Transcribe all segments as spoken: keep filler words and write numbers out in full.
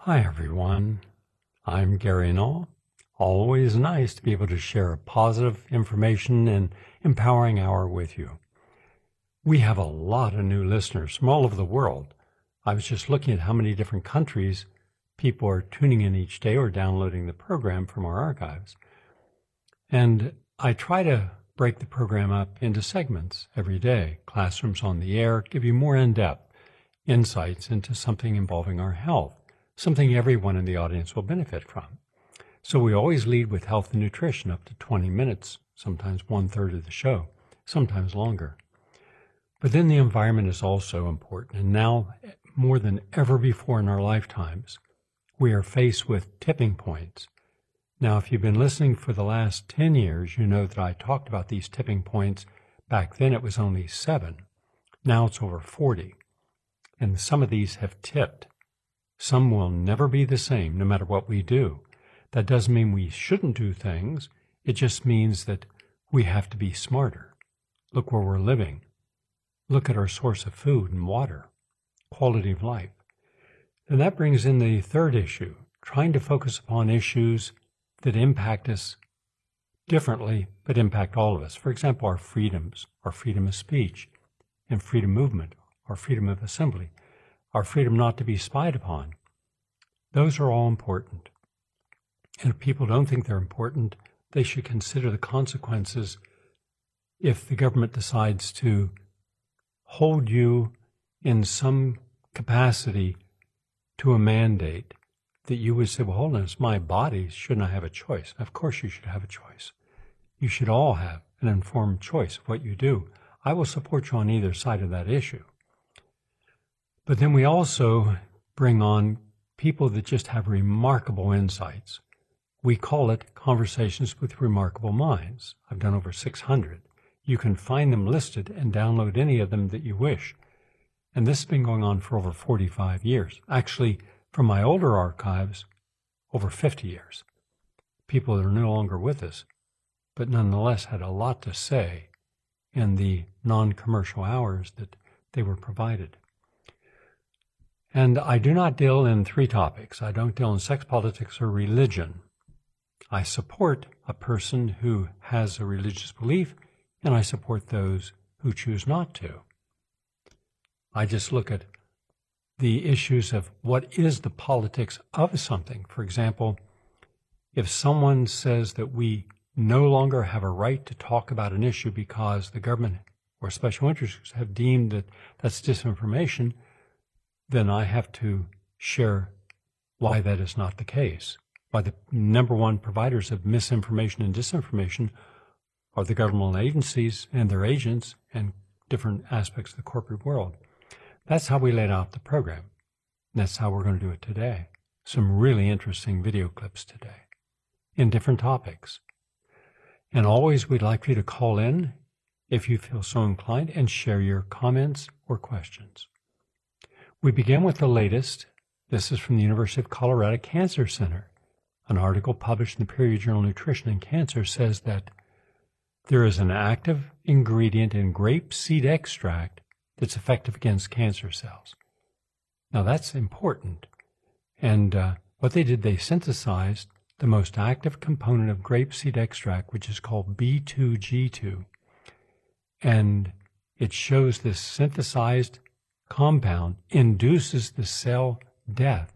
Hi everyone, I'm Gary Null. Always nice to be able to share positive information and empowering hour with you. We have a lot of new listeners from all over the world. I was just looking at how many different countries people are tuning in each day or downloading the program from our archives. And I try to break the program up into segments every day. Classrooms on the Air give you more in-depth insights into something involving our health, something everyone in the audience will benefit from. So we always lead with health and nutrition up to twenty minutes, sometimes one third of the show, sometimes longer. But then the environment is also important. And now more than ever before in our lifetimes, we are faced with tipping points. Now, if you've been listening for the last ten years, you know that I talked about these tipping points. Back then it was only seven. Now it's over forty. And some of these have tipped. Some will never be the same, no matter what we do. That doesn't mean we shouldn't do things. It just means that we have to be smarter. Look where we're living. Look at our source of food and water, quality of life. And that brings in the third issue, trying to focus upon issues that impact us differently, but impact all of us. For example, our freedoms, our freedom of speech and freedom of movement, our freedom of assembly, our freedom not to be spied upon. Those are all important. And if people don't think they're important, they should consider the consequences if the government decides to hold you in some capacity to a mandate that you would say, well, hold on, it's my body, shouldn't I have a choice? Of course you should have a choice. You should all have an informed choice of what you do. I will support you on either side of that issue. But then we also bring on people that just have remarkable insights. We call it Conversations with Remarkable Minds. I've done over six hundred. You can find them listed and download any of them that you wish. And this has been going on for over forty-five years. Actually, from my older archives, over fifty years. People that are no longer with us, but nonetheless had a lot to say in the non-commercial hours that they were provided. And I do not deal in three topics. I don't deal in sex, politics, or religion. I support a person who has a religious belief, and I support those who choose not to. I just look at the issues of what is the politics of something. For example, if someone says that we no longer have a right to talk about an issue because the government or special interests have deemed that that's disinformation, then I have to share why that is not the case. Why the number one providers of misinformation and disinformation are the governmental agencies and their agents and different aspects of the corporate world. That's how we laid out the program. And that's how we're going to do it today. Some really interesting video clips today in different topics. And always we'd like for you to call in if you feel so inclined and share your comments or questions. We begin with the latest. This is from the University of Colorado Cancer Center. An article published in the Peer Journal Nutrition and Cancer says that there is an active ingredient in grape seed extract that's effective against cancer cells. Now that's important. And uh, what they did, they synthesized the most active component of grape seed extract, which is called B two G two. And it shows this synthesized compound induces the cell death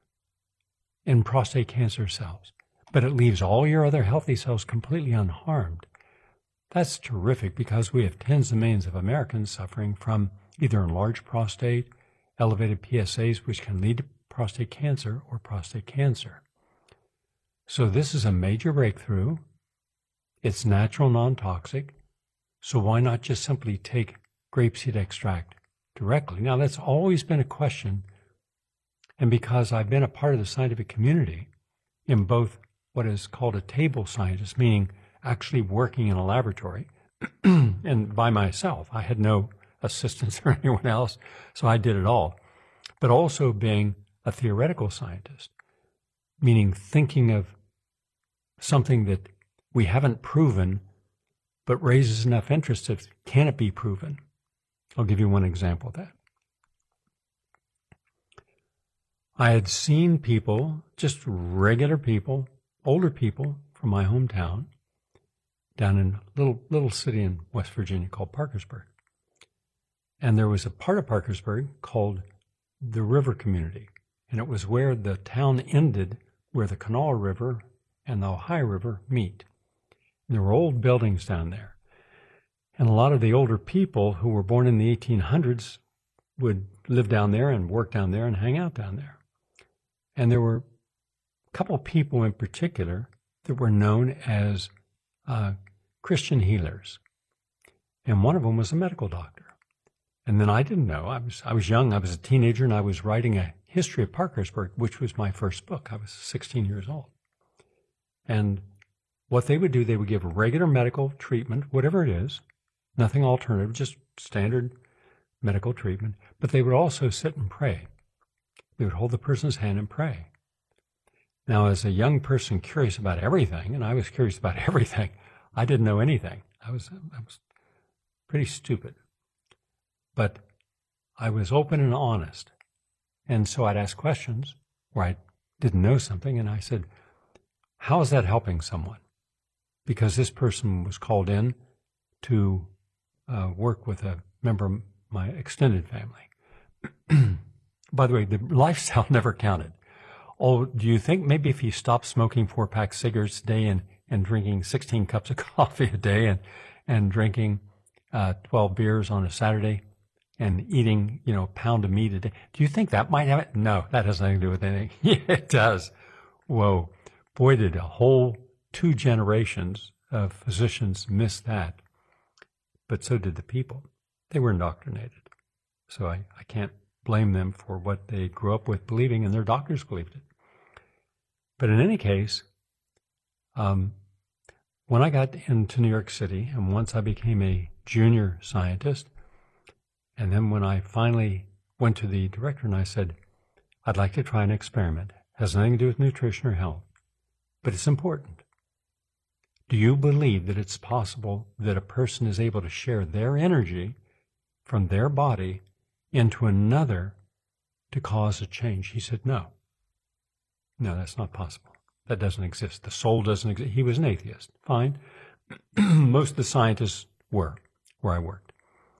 in prostate cancer cells, but it leaves all your other healthy cells completely unharmed. That's terrific because we have tens of millions of Americans suffering from either enlarged prostate, elevated P S As, which can lead to prostate cancer or prostate cancer. So this is a major breakthrough. It's natural, non-toxic. So why not just simply take grapeseed extract directly? Now, that's always been a question. And because I've been a part of the scientific community in both what is called a table scientist, meaning actually working in a laboratory and by myself, I had no assistance or anyone else, so I did it all. But also being a theoretical scientist, meaning thinking of something that we haven't proven but raises enough interest that can it be proven? I'll give you one example of that. I had seen people, just regular people, older people from my hometown, down in a little, little city in West Virginia called Parkersburg. And there was a part of Parkersburg called the River Community. And it was where the town ended, where the Kanawha River and the Ohio River meet. And there were old buildings down there. And a lot of the older people who were born in the eighteen hundreds would live down there and work down there and hang out down there. And there were a couple of people in particular that were known as uh, Christian healers. And one of them was a medical doctor. And then I didn't know. I was I was young. I was a teenager, and I was writing a history of Parkersburg, which was my first book. I was sixteen years old. And what they would do, they would give regular medical treatment, whatever it is, nothing alternative, just standard medical treatment. But they would also sit and pray. They would hold the person's hand and pray. Now, as a young person curious about everything, and I was curious about everything, I didn't know anything. I was I was pretty stupid. But I was open and honest. And so I'd ask questions where I didn't know something, and I said, how is that helping someone? Because this person was called in to uh, work with a member of my extended family. By the way, the lifestyle never counted. Oh, do you think maybe if he stopped smoking four-pack cigarettes a day and, and drinking sixteen cups of coffee a day and, and drinking uh, twelve beers on a Saturday and eating, you know, a pound of meat a day, do you think that might have it? No, that has nothing to do with anything. Yeah, it does. Whoa. Boy, did a whole two generations of physicians miss that. But so did the people. They were indoctrinated. So I, I can't blame them for what they grew up with believing, and their doctors believed it. But in any case, um, when I got into New York City, and once I became a junior scientist, and then when I finally went to the director and I said, I'd like to try an experiment. It has nothing to do with nutrition or health, but it's important. Do you believe that it's possible that a person is able to share their energy from their body into another to cause a change? He said, no. No, that's not possible. That doesn't exist. The soul doesn't exist. He was an atheist. Fine. Most of the scientists were, where I worked.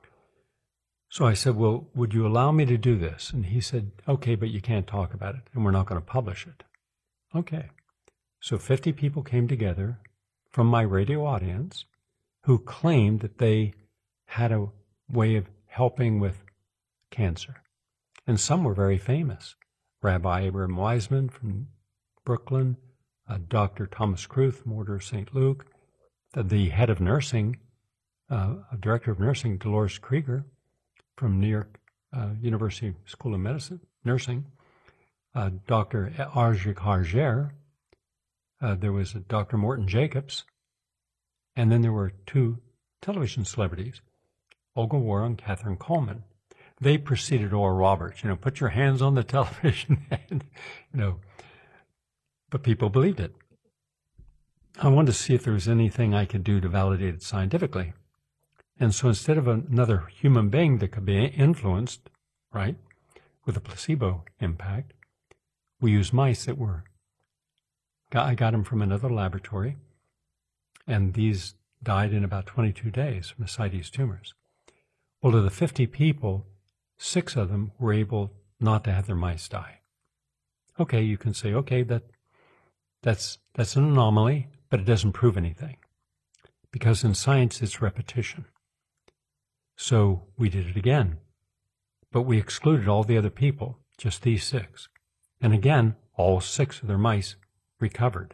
So I said, well, would you allow me to do this? And he said, okay, but you can't talk about it, and we're not going to publish it. Okay. So fifty people came together from my radio audience who claimed that they had a way of helping with cancer. And some were very famous. Rabbi Abraham Wiseman from Brooklyn, uh, Doctor Thomas Kruth from Order of Saint Luke, the, the head of nursing, uh, director of nursing, Dolores Krieger from New York uh, University School of Medicine, Nursing, uh, Doctor Arjik Harger, uh, there was a Doctor Morton Jacobs, and then there were two television celebrities, Olga Warren and Catherine Coleman. They preceded Oral Roberts, you know, put your hands on the television, and, you know, but people believed it. I wanted to see if there was anything I could do to validate it scientifically. And so instead of another human being that could be influenced, right, with a placebo impact, we used mice that were, I got them from another laboratory, and these died in about twenty-two days from ascites tumors. Well, of the fifty people, six of them were able not to have their mice die. Okay, you can say, okay, that that's that's an anomaly, but it doesn't prove anything. Because in science, it's repetition. So we did it again. But we excluded all the other people, just these six. And again, all six of their mice recovered.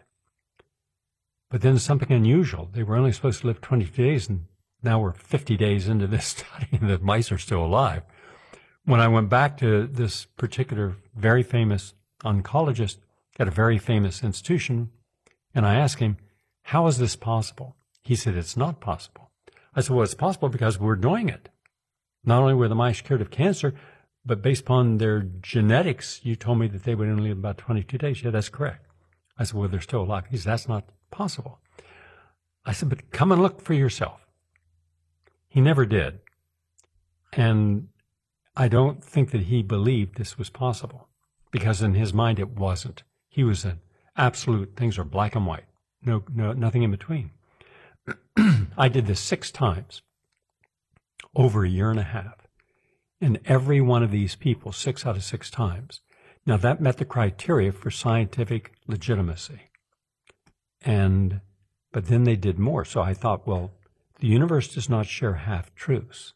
But then something unusual. They were only supposed to live twenty-two days, and now we're fifty days into this study, and the mice are still alive. When I went back to this particular very famous oncologist at a very famous institution, and I asked him, how is this possible? He said, it's not possible. I said, well, it's possible because we're doing it. Not only were the mice cured of cancer, but based upon their genetics, you told me that they would only live about twenty-two days. Yeah, that's correct. I said, well, they're still alive. He said, that's not possible. I said, but come and look for yourself. He never did. And I don't think that he believed this was possible, because in his mind it wasn't. He was an absolute, things are black and white, no, no, nothing in between. I did this six times over a year and a half. And every one of these people, six out of six times, now that met the criteria for scientific legitimacy. And, but then they did more. So I thought, well, the universe does not share half-truths.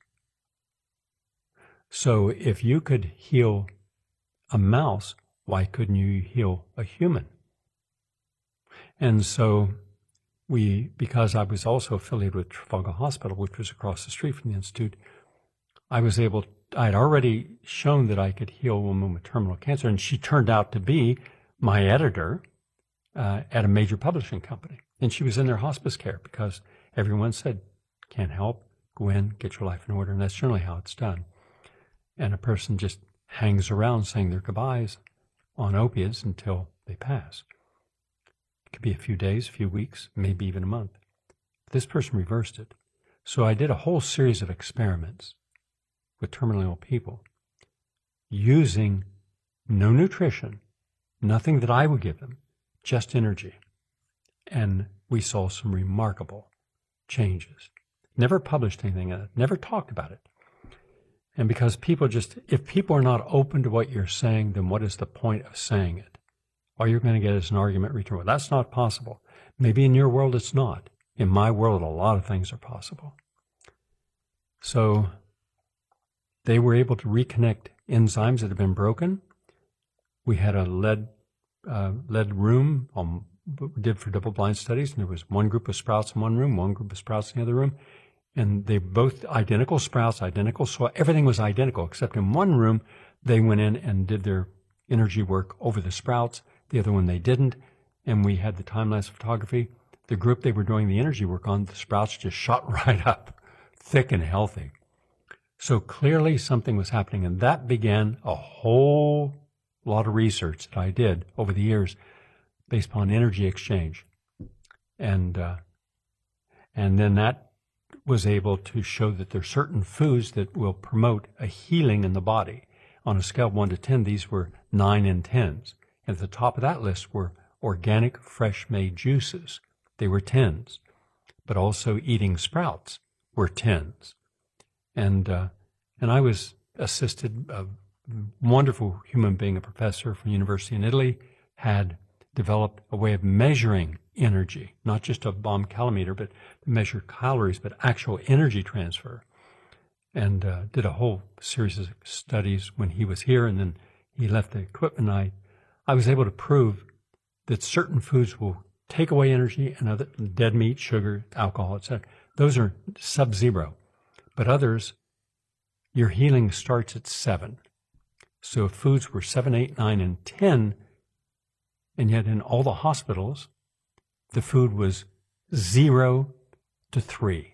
So if you could heal a mouse, why couldn't you heal a human? And so we, because I was also affiliated with Trafalgar Hospital, which was across the street from the Institute, I was able, I had already shown that I could heal a woman with terminal cancer, and she turned out to be my editor uh, at a major publishing company. And she was in their hospice care because everyone said, can't help, go in, get your life in order, and that's generally how it's done. And a person just hangs around saying their goodbyes on opiates until they pass. It could be a few days, a few weeks, maybe even a month. This person reversed it. So I did a whole series of experiments with terminally ill people using no nutrition, nothing that I would give them, just energy. And we saw some remarkable changes. Never published anything in it, never talked about it. And because people just, if people are not open to what you're saying, then what is the point of saying it? All you're going to get is an argument return. Well, that's not possible. Maybe in your world it's not. In my world, a lot of things are possible. So they were able to reconnect enzymes that had been broken. We had a lead, uh, lead room, um, we did for double-blind studies, and there was one group of sprouts in one room, one group of sprouts in the other room. And they both identical sprouts, identical soil. Everything was identical, except in one room, they went in and did their energy work over the sprouts. The other one, they didn't. And we had the time-lapse photography. The group they were doing the energy work on, the sprouts just shot right up, thick and healthy. So clearly something was happening. And that began a whole lot of research that I did over the years based upon energy exchange. And, uh, and then that was able to show that there are certain foods that will promote a healing in the body. On a scale of one to ten, these were nine and tens. And at the top of that list were organic, fresh-made juices. They were tens. But also eating sprouts were tens. And uh, and I was assisted, a wonderful human being, a professor from a university in Italy, had developed a way of measuring energy, not just a bomb calometer, but measure calories, but actual energy transfer. And uh, did a whole series of studies when he was here, and then he left the equipment. I, I was able to prove that certain foods will take away energy, and other dead meat, sugar, alcohol, et cetera. Those are sub-zero. But others, your healing starts at seven. So if foods were seven, eight, nine, and ten, and yet in all the hospitals, the food was zero to three,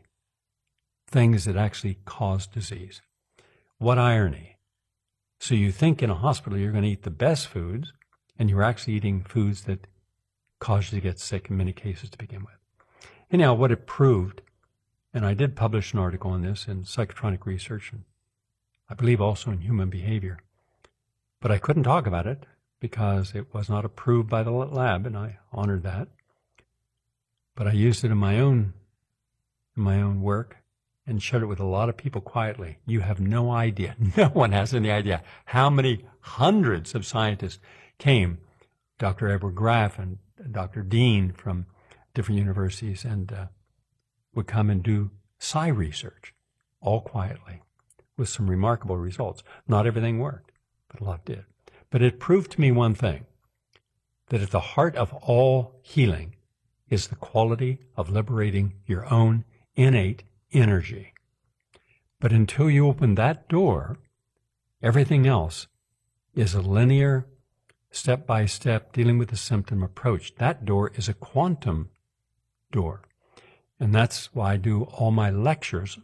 things that actually cause disease. What irony. So you think in a hospital you're going to eat the best foods, and you're actually eating foods that cause you to get sick in many cases to begin with. Anyhow, what it proved, and I did publish an article on this in Psychotronic Research, and I believe also in Human Behavior, but I couldn't talk about it because it was not approved by the lab, and I honored that. But I used it in my own in my own work and shared it with a lot of people quietly. You have no idea, no one has any idea how many hundreds of scientists came, Doctor Edward Graff and Doctor Dean from different universities, and uh, would come and do psi research, all quietly, with some remarkable results. Not everything worked, but a lot did. But it proved to me one thing, that at the heart of all healing is the quality of liberating your own innate energy. But until you open that door, everything else is a linear, step-by-step, dealing with the symptom approach. That door is a quantum door. And that's why I do all my lectures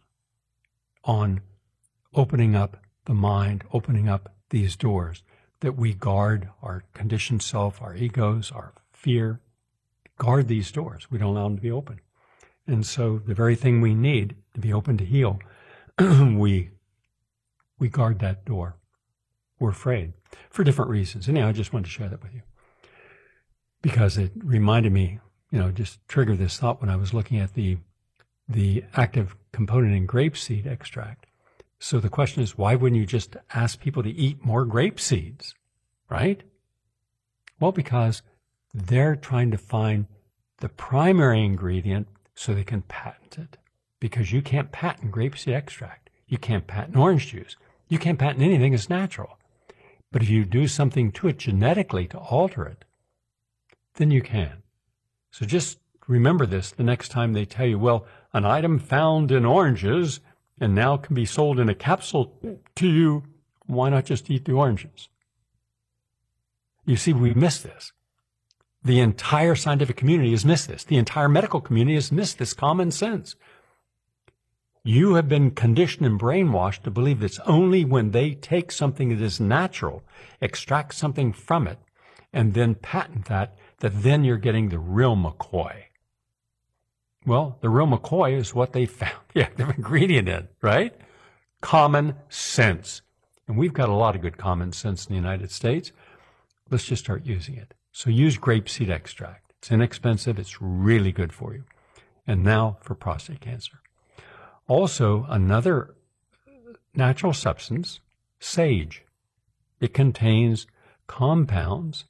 on opening up the mind, opening up these doors, that we guard our conditioned self, our egos, our fear, guard these doors. We don't allow them to be open. And so the very thing we need to be open to heal, we we guard that door. we're afraid for different reasons. Anyhow, I just wanted to share that with you because it reminded me, you know, just triggered this thought when I was looking at the the active component in grapeseed extract. So the question is, why wouldn't you just ask people to eat more grape seeds, right? Well, because they're trying to find the primary ingredient so they can patent it. Because you can't patent grapeseed extract. You can't patent orange juice. You can't patent anything that's natural. But if you do something to it genetically to alter it, then you can. So just remember this the next time they tell you, well, an item found in oranges and now can be sold in a capsule to you. Why not just eat the oranges? You see, we miss this. The entire scientific community has missed this. The entire medical community has missed this common sense. You have been conditioned and brainwashed to believe that it's only when they take something that is natural, extract something from it, and then patent that, that then you're getting the real McCoy. Well, the real McCoy is what they found the active ingredient in, right? Common sense. And we've got a lot of good common sense in the United States. Let's just start using it. So use grapeseed extract. It's inexpensive. It's really good for you. And now for prostate cancer. Also, another natural substance, sage. It contains compounds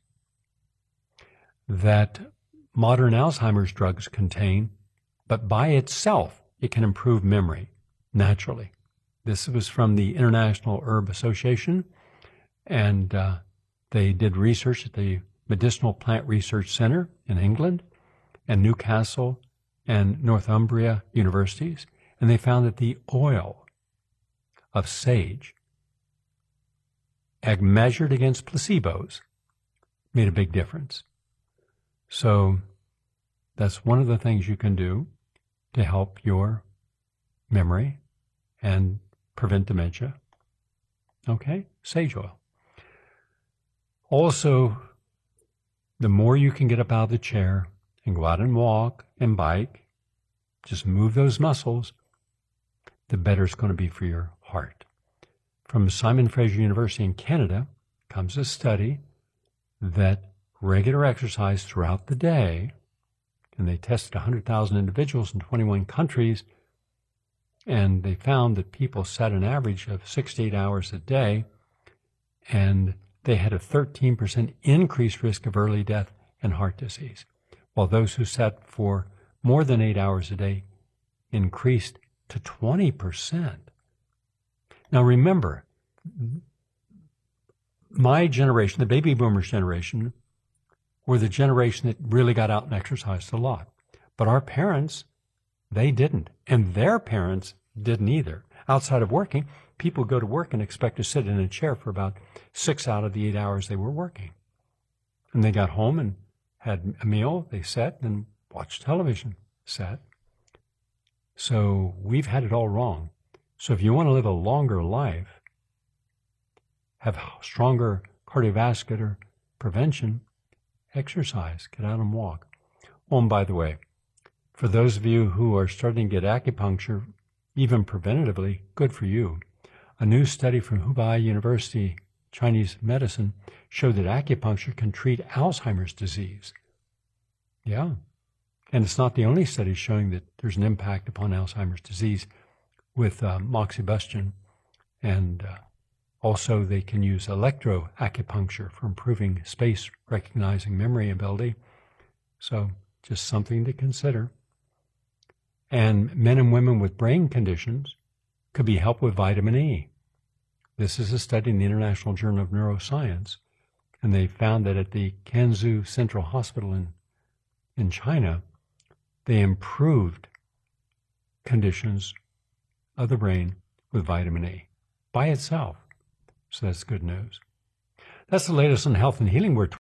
that modern Alzheimer's drugs contain, but by itself, it can improve memory naturally. This was from the International Herb Association, and uh, they did research at the Medicinal Plant Research Center in England and Newcastle and Northumbria universities, and they found that the oil of sage, measured against placebos, made a big difference. So that's one of the things you can do to help your memory and prevent dementia. Okay, sage oil. Also, the more you can get up out of the chair and go out and walk and bike, just move those muscles, the better it's going to be for your heart. From Simon Fraser University in Canada comes a study that regular exercise throughout the day, and they tested one hundred thousand individuals in twenty-one countries, and they found that people sat an average of six to eight hours a day, and they had a thirteen percent increased risk of early death and heart disease, while those who sat for more than eight hours a day increased to twenty percent. Now remember, my generation, the baby boomers generation, were the generation that really got out and exercised a lot. But our parents, they didn't. And their parents didn't either. Outside of working, people go to work and expect to sit in a chair for about six out of the eight hours they were working. And they got home and had a meal, they sat and watched television, sat. So we've had it all wrong. So if you want to live a longer life, have stronger cardiovascular prevention, exercise, get out and walk. Oh, and by the way, for those of you who are starting to get acupuncture, even preventatively, good for you. A new study from Hubei University, Chinese medicine, showed that acupuncture can treat Alzheimer's disease. Yeah. And it's not the only study showing that there's an impact upon Alzheimer's disease with uh, moxibustion. And uh, also they can use electroacupuncture for improving space recognizing memory ability. So just something to consider. And men and women with brain conditions could be helped with vitamin E. This is a study in the International Journal of Neuroscience, and they found that at the Kansu Central Hospital in, in China, they improved conditions of the brain with vitamin E by itself. So that's good news. That's the latest on health and healing. We're